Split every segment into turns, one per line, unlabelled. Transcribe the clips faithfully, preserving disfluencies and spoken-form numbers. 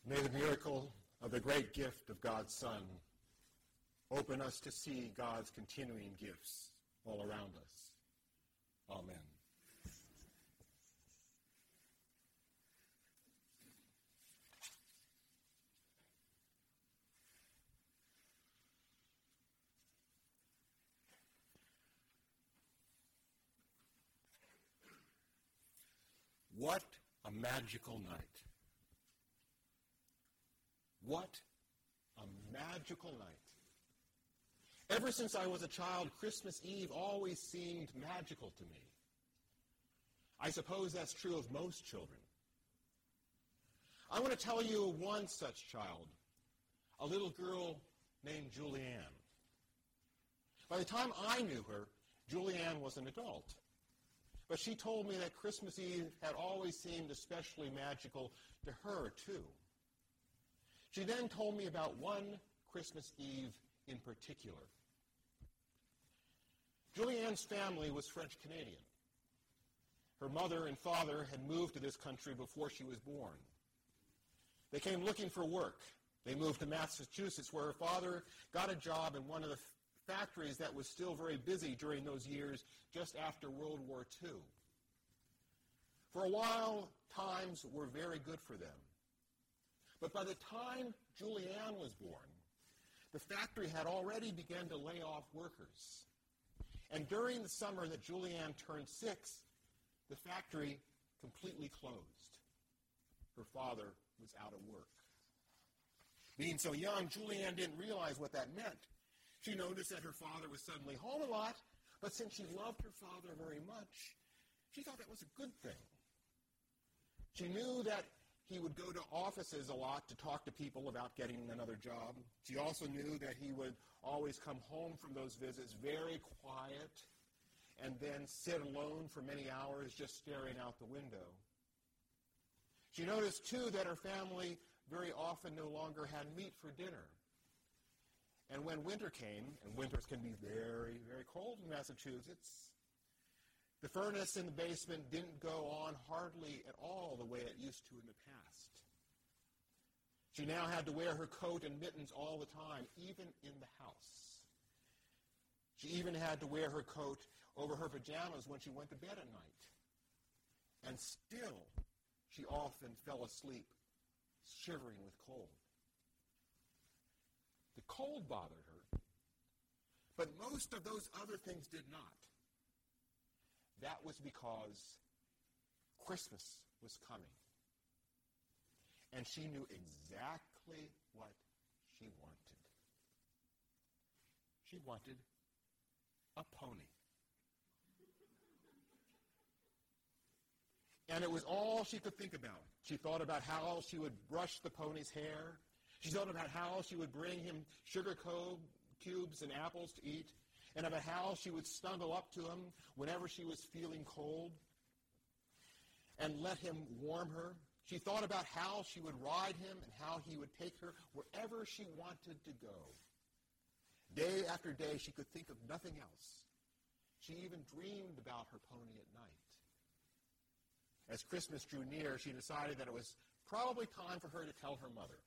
May the miracle of the great gift of God's Son open us to see God's continuing gifts all around us. Amen. What a magical night. What a magical night. Ever since I was a child, Christmas Eve always seemed magical to me. I suppose that's true of most children. I want to tell you of one such child, a little girl named Julianne. By the time I knew her, Julianne was an adult. But she told me that Christmas Eve had always seemed especially magical to her, too. She then told me about one Christmas Eve in particular. Julianne's family was French-Canadian. Her mother and father had moved to this country before she was born. They came looking for work. They moved to Massachusetts, where her father got a job in one of the factories that was still very busy during those years just after World War Two. For a while, times were very good for them. But by the time Julianne was born, the factory had already begun to lay off workers. And during the summer that Julianne turned six, the factory completely closed. Her father was out of work. Being so young, Julianne didn't realize what that meant. She noticed that her father was suddenly home a lot, but since she loved her father very much, she thought that was a good thing. She knew that he would go to offices a lot to talk to people about getting another job. She also knew that he would always come home from those visits very quiet and then sit alone for many hours just staring out the window. She noticed, too, that her family very often no longer had meat for dinner. And when winter came, and winters can be very, very cold in Massachusetts, the furnace in the basement didn't go on hardly at all the way it used to in the past. She now had to wear her coat and mittens all the time, even in the house. She even had to wear her coat over her pajamas when she went to bed at night. And still, she often fell asleep, shivering with cold. The cold bothered her, but most of those other things did not. That was because Christmas was coming. And she knew exactly what she wanted. She wanted a pony. And it was all she could think about. She thought about how she would brush the pony's hair. She thought about how she would bring him sugar cubes and apples to eat, and about how she would snuggle up to him whenever she was feeling cold and let him warm her. She thought about how she would ride him and how he would take her wherever she wanted to go. Day after day, she could think of nothing else. She even dreamed about her pony at night. As Christmas drew near, she decided that it was probably time for her to tell her mother.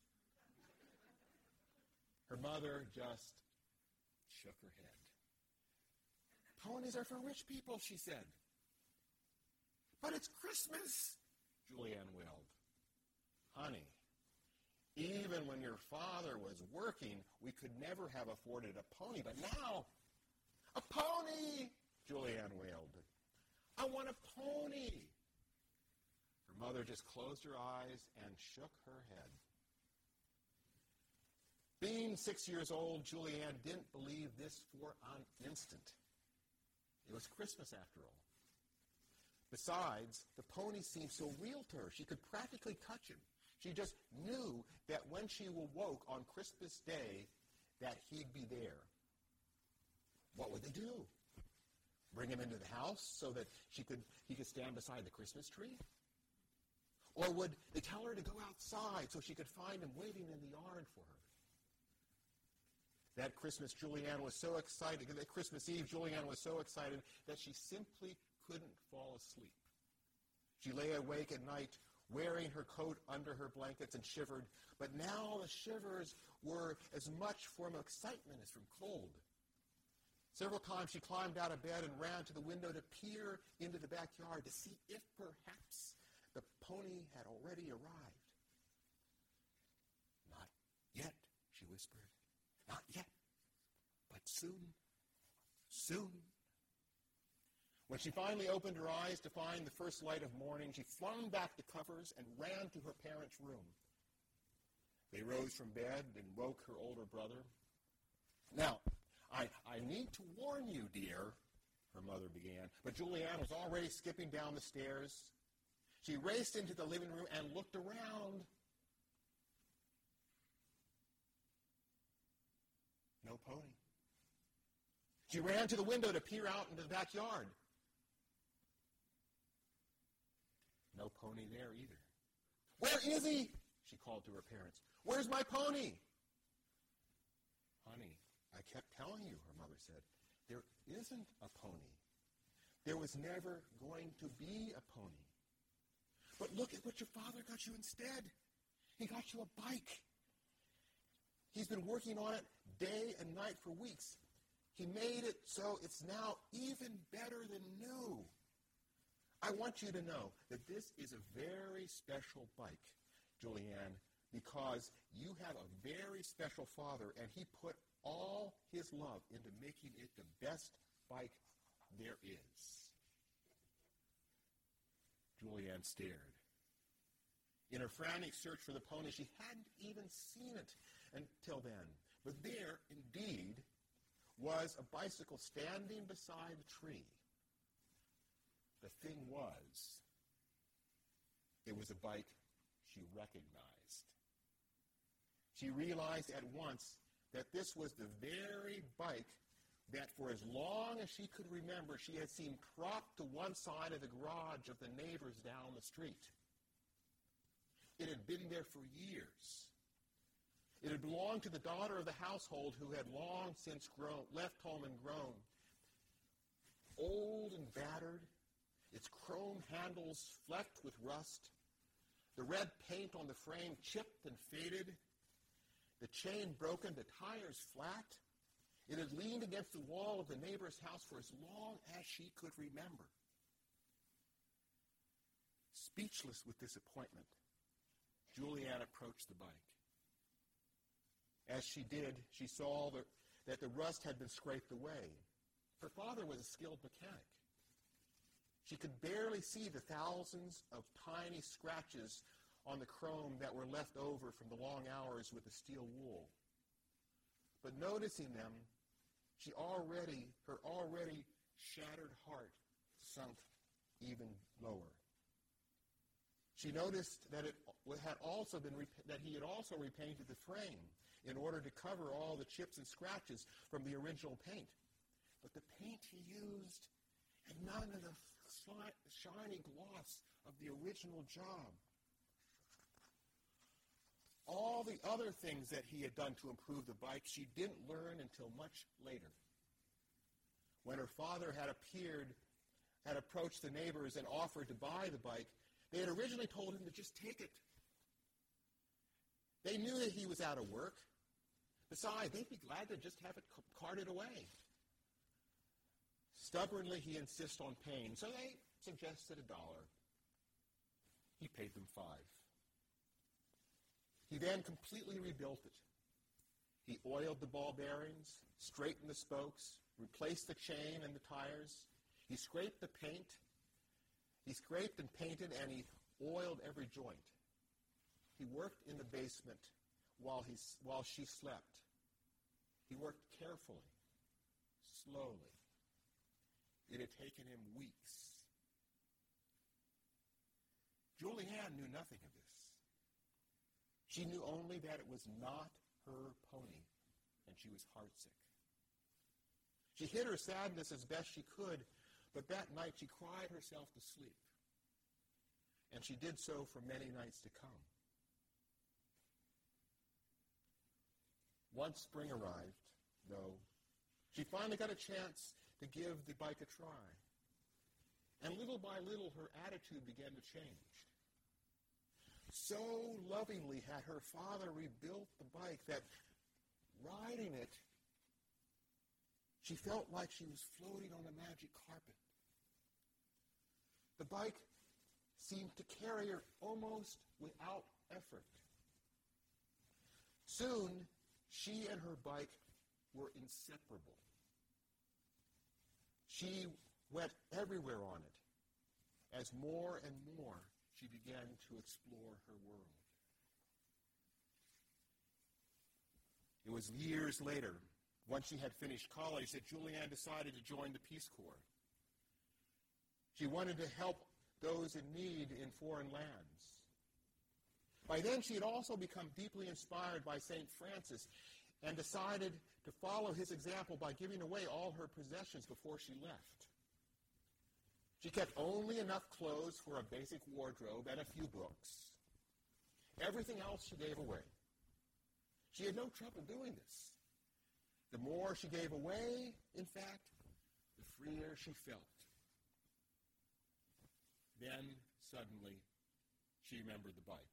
Her mother just shook her head. Ponies are for rich people, she said. But it's Christmas, Julianne wailed. Honey, even when your father was working, we could never have afforded a pony. But now, a pony, Julianne wailed. I want a pony. Her mother just closed her eyes and shook her head. Being six years old, Julianne didn't believe this for an instant. It was Christmas after all. Besides, the pony seemed so real to her. She could practically touch him. She just knew that when she awoke on Christmas Day, that he'd be there. What would they do? Bring him into the house so that she could he could stand beside the Christmas tree? Or would they tell her to go outside so she could find him waiting in the yard for her? That Christmas, Julianne was so excited, that Christmas Eve, Julianne was so excited that she simply couldn't fall asleep. She lay awake at night wearing her coat under her blankets, and shivered. But now the shivers were as much from excitement as from cold. Several times she climbed out of bed and ran to the window to peer into the backyard to see if perhaps the pony had already arrived. "Not yet," she whispered. "Not yet, but soon, soon." When she finally opened her eyes to find the first light of morning, she flung back the covers and ran to her parents' room. They rose from bed and woke her older brother. "Now, I, I need to warn you, dear," her mother began, but Julianne was already skipping down the stairs. She raced into the living room and looked around. No pony. She ran to the window to peer out into the backyard. No pony there either. "Where is he?" she called to her parents. "Where's my pony?" "Honey, I kept telling you," her mother said, "there isn't a pony. There was never going to be a pony. But look at what your father got you instead. He got you a bike. He's been working on it day and night for weeks. He made it so it's now even better than new. I want you to know that this is a very special bike, Julianne, because you have a very special father, and he put all his love into making it the best bike there is." Julianne stared. In her frantic search for the pony, she hadn't even seen it until then. But there, indeed, was a bicycle standing beside the tree. The thing was, it was a bike she recognized. She realized at once that this was the very bike that for as long as she could remember, she had seen propped to one side of the garage of the neighbors down the street. It had been there for years. It had belonged to the daughter of the household who had long since grown, left home and grown. Old and battered, its chrome handles flecked with rust, the red paint on the frame chipped and faded, the chain broken, the tires flat. It had leaned against the wall of the neighbor's house for as long as she could remember. Speechless with disappointment, Julianne approached the bike. As she did, she saw that, that the rust had been scraped away. Her father was a skilled mechanic. She could barely see the thousands of tiny scratches on the chrome that were left over from the long hours with the steel wool. But noticing them, she already, her already shattered heart sunk even lower. She noticed that it had also been that he had also repainted the frame in order to cover all the chips and scratches from the original paint. But the paint he used had none of the shiny gloss of the original job. All the other things that he had done to improve the bike, she didn't learn until much later. When her father had appeared, had approached the neighbors and offered to buy the bike, they had originally told him to just take it. They knew that he was out of work. Besides, they'd be glad to just have it carted away. Stubbornly, he insisted on paying, so they suggested a dollar. He paid them five. He then completely rebuilt it. He oiled the ball bearings, straightened the spokes, replaced the chain and the tires. He scraped the paint. He scraped and painted, and he oiled every joint. He worked in the basement while, he, while she slept. He worked carefully, slowly. It had taken him weeks. Julianne knew nothing of this. She knew only that it was not her pony, and she was heartsick. She hid her sadness as best she could, but that night she cried herself to sleep. And she did so for many nights to come. Once spring arrived, though, she finally got a chance to give the bike a try. And little by little, her attitude began to change. So lovingly had her father rebuilt the bike that riding it, she felt like she was floating on a magic carpet. The bike seemed to carry her almost without effort. Soon, she and her bike were inseparable. She went everywhere on it as more and more she began to explore her world. It was years later, once she had finished college, that Julianne decided to join the Peace Corps. She wanted to help those in need in foreign lands. By then, she had also become deeply inspired by Saint Francis and decided to follow his example by giving away all her possessions before she left. She kept only enough clothes for a basic wardrobe and a few books. Everything else she gave away. She had no trouble doing this. The more she gave away, in fact, the freer she felt. Then, suddenly, she remembered the bike.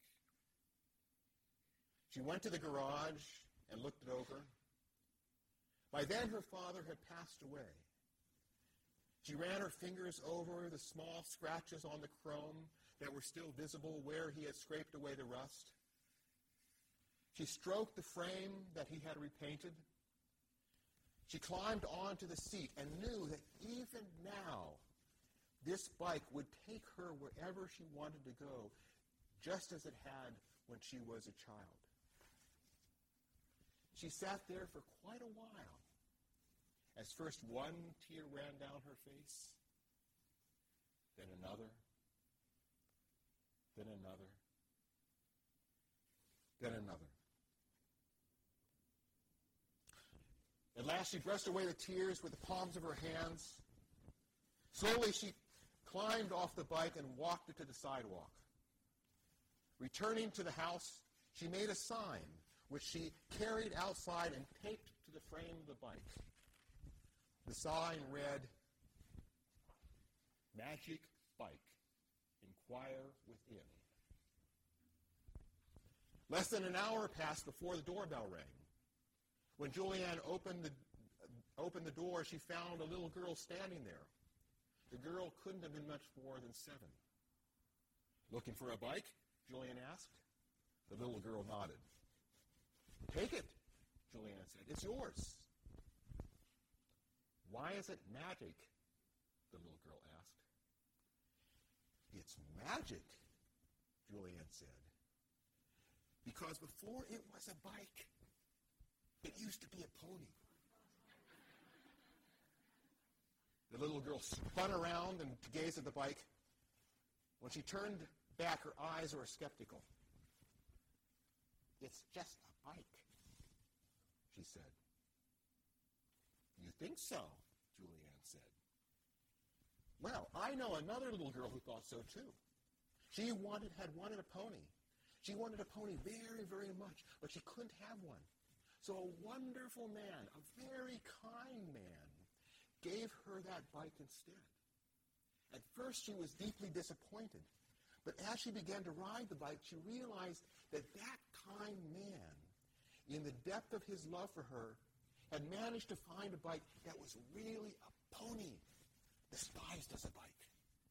She went to the garage and looked it over. By then, her father had passed away. She ran her fingers over the small scratches on the chrome that were still visible where he had scraped away the rust. She stroked the frame that he had repainted. She climbed onto the seat and knew that even now, this bike would take her wherever she wanted to go, just as it had when she was a child. She sat there for quite a while, as first one tear ran down her face, then another, then another, then another. At last she brushed away the tears with the palms of her hands. Slowly she climbed off the bike and walked it to the sidewalk. Returning to the house, she made a sign, which she carried outside and taped to the frame of the bike. The sign read, "Magic Bike. Inquire within." Less than an hour passed before the doorbell rang. When Julianne opened the, opened the door, she found a little girl standing there. The girl couldn't have been much more than seven. "Looking for a bike?" Julianne asked. The little girl nodded. "Take it," Julianne said. "It's yours." "Why is it magic?" the little girl asked. "It's magic," Julianne said, "because before it was a bike, it used to be a pony." The little girl spun around and to gaze at the bike. When she turned back, her eyes were skeptical. "It's just a bike," she said. "You think so?" Julianne said. "Well, I know another little girl who thought so too. She wanted, had wanted a pony. She wanted a pony very, very much, but she couldn't have one. So a wonderful man, a very kind man, gave her that bike instead. At first she was deeply disappointed, but as she began to ride the bike, she realized that that kind man, in the depth of his love for her, had managed to find a bike that was really a pony, despised as a bike.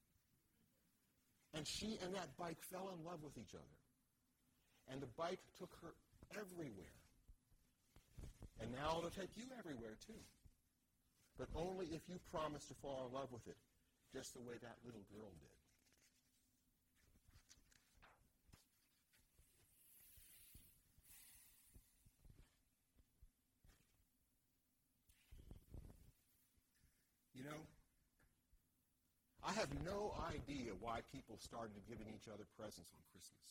And she and that bike fell in love with each other. And the bike took her everywhere. And now it'll take you everywhere too. But only if you promise to fall in love with it, just the way that little girl did. You know, I have no idea why people started giving each other presents on Christmas.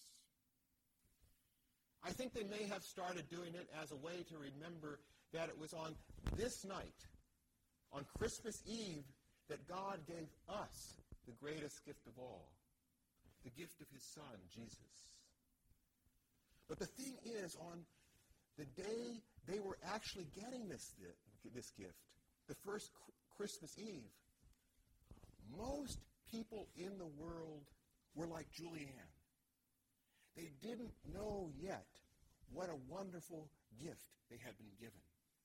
I think they may have started doing it as a way to remember that it was on this night, on Christmas Eve, that God gave us the greatest gift of all, the gift of his Son, Jesus. But the thing is, on the day they were actually getting this, this gift, the first Christmas Eve, most people in the world were like Julianne. They didn't know yet what a wonderful gift they had been given.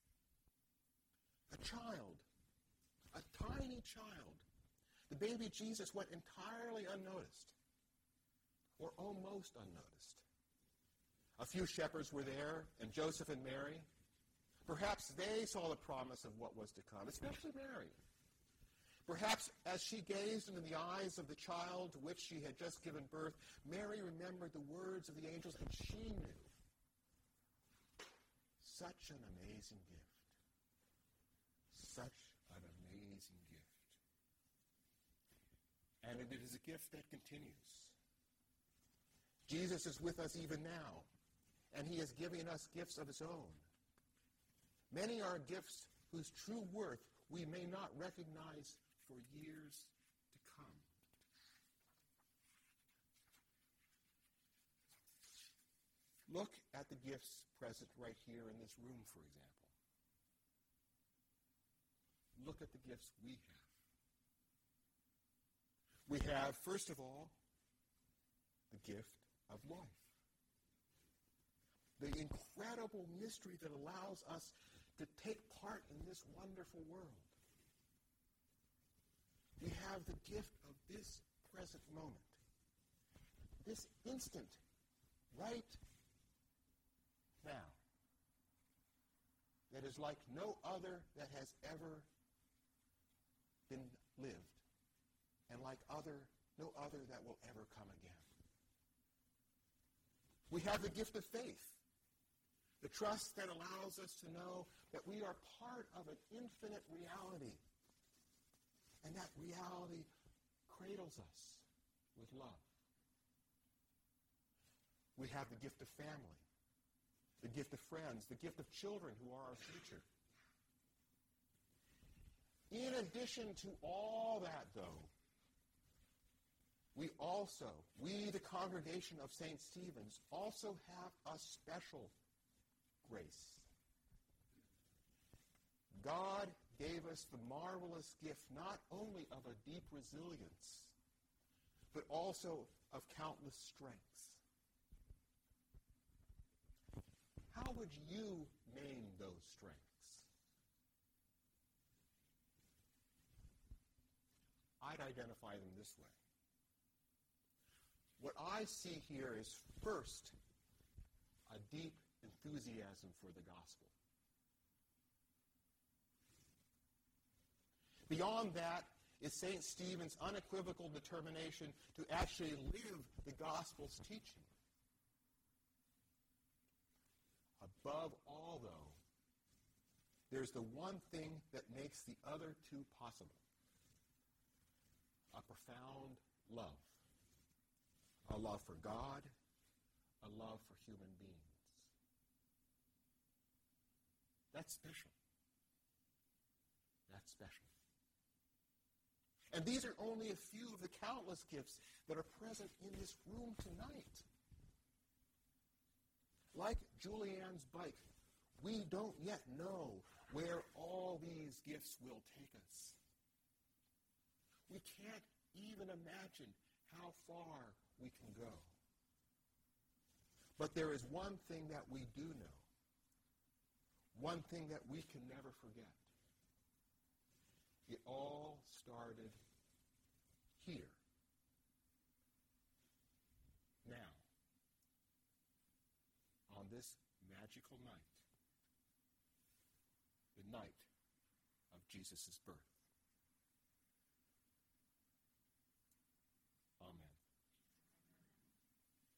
A child, a tiny child. The baby Jesus went entirely unnoticed, or almost unnoticed. A few shepherds were there, and Joseph and Mary. Perhaps they saw the promise of what was to come, especially Mary. Perhaps as she gazed into the eyes of the child to which she had just given birth, Mary remembered the words of the angels, and she knew. Such an amazing gift. Such an amazing gift. And it is a gift that continues. Jesus is with us even now, and he is giving us gifts of his own. Many are gifts whose true worth we may not recognize for years to come. Look at the gifts present right here in this room, for example. Look at the gifts we have. We have, first of all, the gift of life. The incredible mystery that allows us to take part in this wonderful world. We have the gift of this present moment. This instant, right now. That is like no other that has ever been lived. And like other, no other that will ever come again. We have the gift of faith. The trust that allows us to know that we are part of an infinite reality. And that reality cradles us with love. We have the gift of family, the gift of friends, the gift of children who are our future. In addition to all that, though, we also, we the congregation of Saint Stephen's, also have a special grace. God gave us the marvelous gift not only of a deep resilience, but also of countless strengths. How would you name those strengths? I'd identify them this way. What I see here is, first, a deep enthusiasm for the gospel. Beyond that is Saint Stephen's unequivocal determination to actually live the gospel's teaching. Above all, though, there's the one thing that makes the other two possible. A profound love. A love for God, a love for human beings. That's special. That's special. And these are only a few of the countless gifts that are present in this room tonight. Like Julianne's bike, we don't yet know where all these gifts will take us. We can't even imagine how far we can go. But there is one thing that we do know. One thing that we can never forget. It all started here. Now. On this magical night. The night of Jesus' birth.